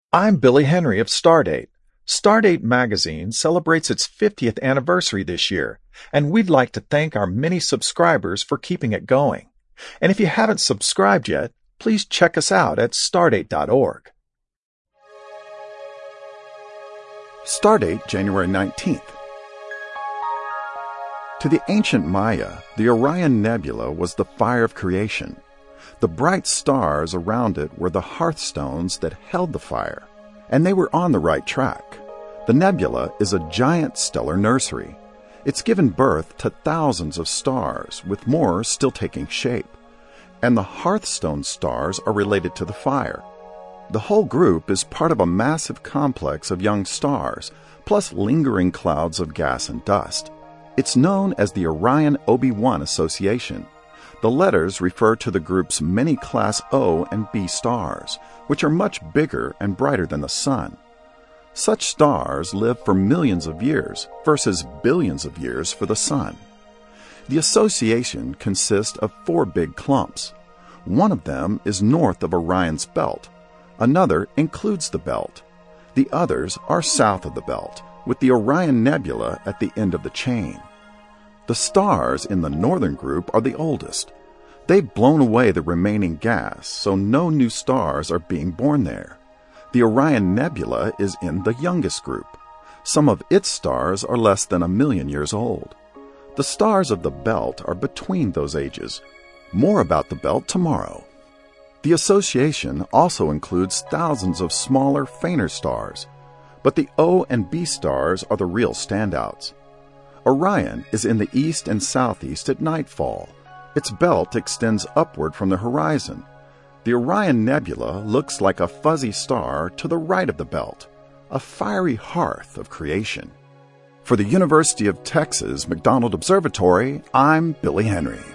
I'm Billy Henry of Stardate. Stardate magazine celebrates its 50th anniversary this year, and we'd like to thank our many subscribers for keeping it going. And if you haven't subscribed yet, please check us out at stardate.org. Stardate, January 19th. To the ancient Maya, the Orion Nebula was the fire of creation. The bright stars around it were the hearthstones that held the fire, and they were on the right track. The nebula is a giant stellar nursery. It's given birth to thousands of stars, with more still taking shape. And the hearthstone stars are related to the fire. The whole group is part of a massive complex of young stars, plus lingering clouds of gas and dust. It's known as the Orion OB1 Association. The letters refer to the group's many class O and B stars, which are much bigger and brighter than the Sun. Such stars live for millions of years versus billions of years for the Sun. The association consists of 4 big clumps. One of them is north of Orion's belt. Another includes the belt. The others are south of the belt, with the Orion Nebula at the end of the chain. The stars in the northern group are the oldest. They've blown away the remaining gas, so no new stars are being born there. The Orion Nebula is in the youngest group. Some of its stars are less than 1 million years old. The stars of the belt are between those ages. More about the belt tomorrow. The association also includes thousands of smaller, fainter stars, but the O and B stars are the real standouts. Orion is in the east and southeast at nightfall. Its belt extends upward from the horizon. The Orion Nebula looks like a fuzzy star to the right of the belt, a fiery hearth of creation. For the University of Texas McDonald Observatory, I'm Billy Henry.